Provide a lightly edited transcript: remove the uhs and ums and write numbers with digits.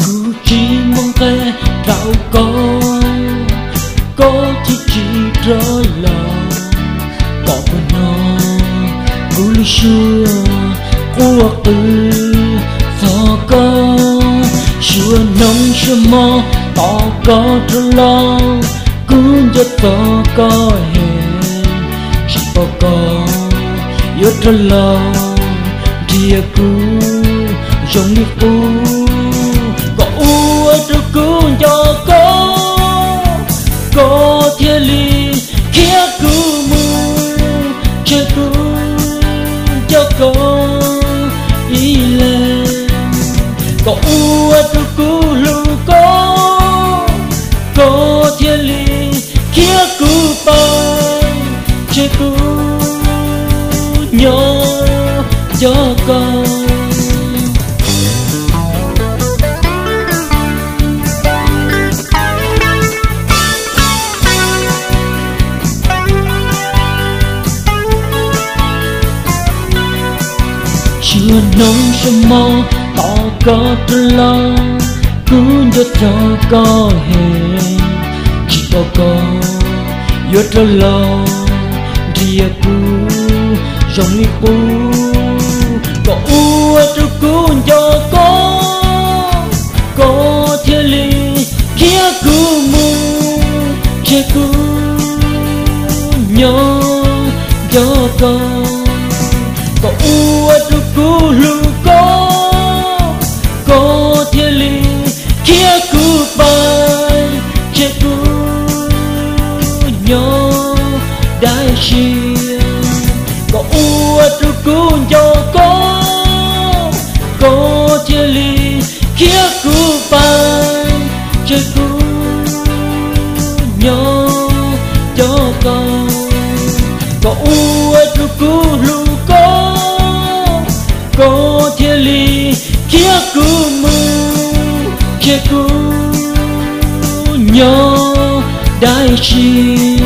cứ chỉ mong thế rau có chỉ rơi lòng có bên nó cứ lý xưa của tư thọ có xưa nông xưa mò tỏ có trơn lòng cứ giật tỏ có hẹn chỉ có yếu trơn lòng dia cứ giống như có ở trước cứ cho có thiên lý kia cứ mưa chơi cứ cho có ý lên có ở trước cứ lưu có thiên lý kia cứ bay chơi cứ nhớ cho con chưa nông sông mò tỏ có trơn lòng cứ cho có hẹn chỉ có yếu trơn lòng dia cứ giống như có ở trước cứ cho có thiên lý kia cứ mưa che cứ nhớ cho con có ở trước cứ lưu có thiên lý kia cứ bay che cứ nhớ đại chia có ở trước cứ cho có thiên lý kia cứ bay che cứ nhớ cho con có ở trước cứ lưu có thiên lý kia cứ mưa che cứ nhớ đại chi